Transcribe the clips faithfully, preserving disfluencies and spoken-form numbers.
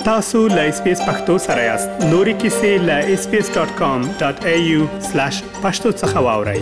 tasu.lspace.pakto سره یاست. نوري کیسې له اس پی اس ډاٹ کام ډاٹ ای یو سلیش پشتو څخه واورئ.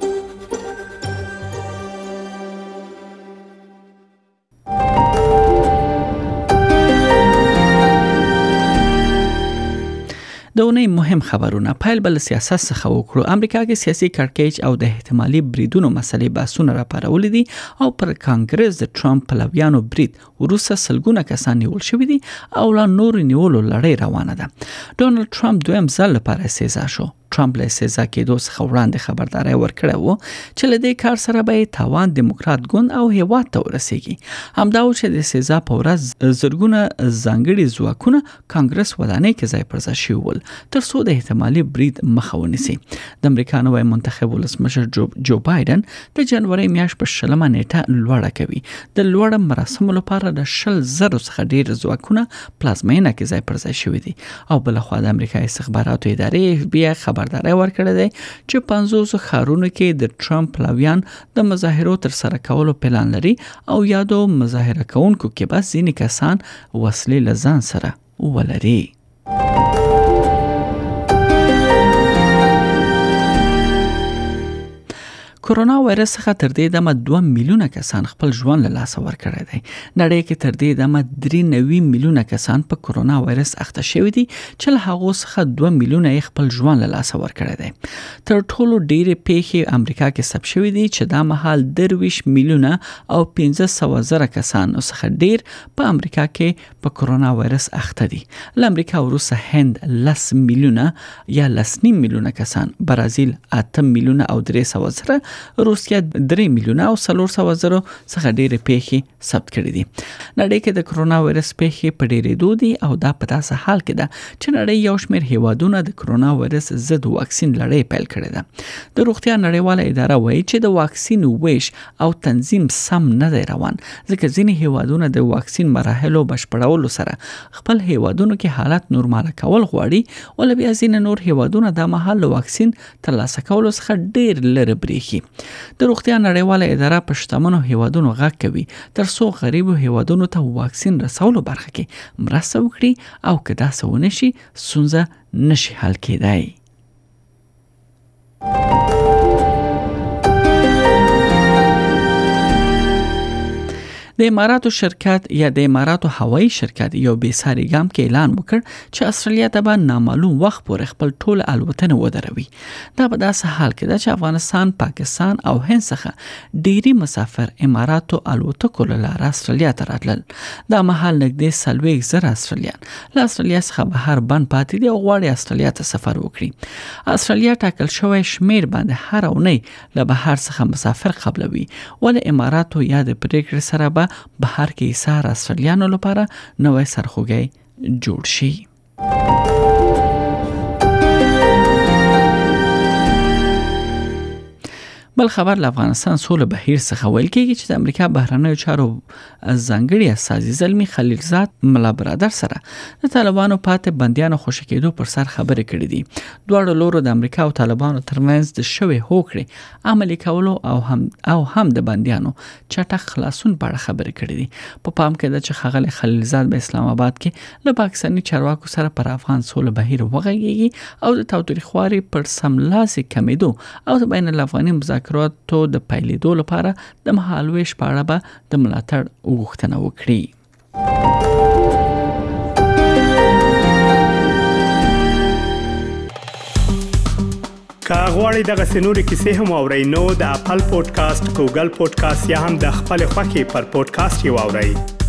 د اونۍ مهم خبرونه پایل بل سیاست څخه وکړو. امریکا کې سیاسي کړکېچ او د احتمالي بریدونو مسلې بحثونه راپارولې دي او پر کانګرس د ټرمپ پلویانو برید وروسته سلګونه کسان نیول شوي دي او لا نور نیولو لړۍ روانه ده. ډونالد ټرمپ دویم ځل لپاره سزا شو. ټرمپ له سزا کېدو څخه وړاندې خبرداري ورکړه وو چې له دې کار سره به تاوان دیموکرات ګوند او هیواد ته ورسیږي. همدا و چې د سزا په ورځ زرګونه ځانګړي ځواکونه کانګرس ودانۍ کې ځای پر ځای شوي ول تر څو د احتمالي برید مخه ونیسي. د امریکا نوی منتخب ولسمشر جو, جو بایدن د جنوري میاشتې په شلمه نیټه لوړه کوي. د لوړ مراسمو لپاره د شل زرو څخه ډیر ځواکونه پلازمینه کې ځای پر ځای شوي دي او بل خو د امریکا استخباراتو ادارې اف بی آی خبرداری ورکړی دی چې پنځوس ښارونو کې د ټرمپ پلویان د مظاهرو تر سره کولو پلان لري او یادو مظاهره کوونکو کې به ځینې کسان وسلې له ځان سره ولري. کورونا وایرس څخه تر دې دمه دوه میلیونه کسان خپل ژوند له لاسه ورکړی دی. نړۍ کې تر دې دمه درې نوي میلیونه کسان په کورونا وایرس اخته شوي دي چې له هغو څخه دوه میلیونه یې خپل ژوند له لاسه ورکړی دی. تر ټولو ډېرې پیښې امریکا کې ثبت شوي دي چې دا مهال درویشت میلیونه او پنځه سوه زره کسانو څخه ډېر په امریکا کې په کورونا وایرس اخته دي. له امریکا وروسته هند لس میلیونه یا لس نیم میلیونه کسان، برازیل اته میلیونه او درې سوه زره، روسیا درې میلیونه او څلور سوه زره څخه ډېرې پیښې ثبت کړي دي. نړۍ کې د کورونا وایرس پیښې په ډېرېدو دي او دا په داسې حال کې ده چې نړۍ یو شمېر هیوادونه د کورونا وایرس ضد واکسین لړۍ پیل کړې ده. د روغتیا نړیواله اداره وایي چې د واکسین ویش او تنظیم سم نه دی روان ځکه ځینې هیوادونه د واکسین مراحلو بشپړولو سره خپل هیوادونو کې حالت نورماله کول غواړي، ول بیا ځینې نور هیوادونه د مهال واکسین ترلاسه کولو څخه ډېر لرې بریښي. د روغتیا نړیواله اداره په شتمنو هیوادونو غږ کوي تر څو غریبو هیوادونو ته واکسین رسولو برخه کې مرسته وکړي او که داسې ونه شي ستونزه نشي حل کېدای. د اماراتو شرکت یا د اماراتو هوایی شرکت یو بې ساري ګام کې اعلان وکړ چې استرالیا ته به نامعلوم وخت پورې خپل ټول الوتنې ودروي. دا په داسې حال کې ده چې افغانستان، پاکستان او هند څخه ډېری مسافر اماراتو الوتکو له لارې استرالیا ته راتلل. دا مهال نږدې څلوېښت زره استرالیان له استرالیا څخه بهر بند پاتې دي او غواړي استرالیا ته سفر وکړي. استرالیا ټاکل شوی شمیر باندې هر اونۍ له بهر څخه مسافر قبلوي، ولې اماراتو یا د پریکړې سره به بهر کې ایسار استرالیانو لپاره نوې سرخوږی جوړ شي. بل خبر له افغانستان سوله بهیر څخه ویل کېږي چې د امریکا بهرنیو چارو ځانګړي استازي زلمي خلیلزاد ملا برادر سره د طالبانو پاتې بندیانو خوشي کېدو پر سر خبرې کړې دي. دواړو لورو د امریکا او طالبانو ترمنځ د شوې هوکړې عملي کولو او هم او هم د بندیانو چټک خلاصون په اړه خبرې کړې دي. په پام کې ده چې ښاغلی خلیلزاد په اسلام آباد کې له پاکستاني چارواکو سره پر افغان سوله بهیر وغږیږي او د تاوتریخوالي پر سملاسي کمیدو او د بین الافغاني مذاکراتو د پیلېدو لپاره د مهالویش په اړه به د ملاتړ غوښتنه وکړي. که غواړئ دغه سنوري کیسې هم اورئ نو د خپل پودکاسټ، ګوګل پودکاسټ یا هم د خپل خوښي پر پودکاسټ یو اورئ.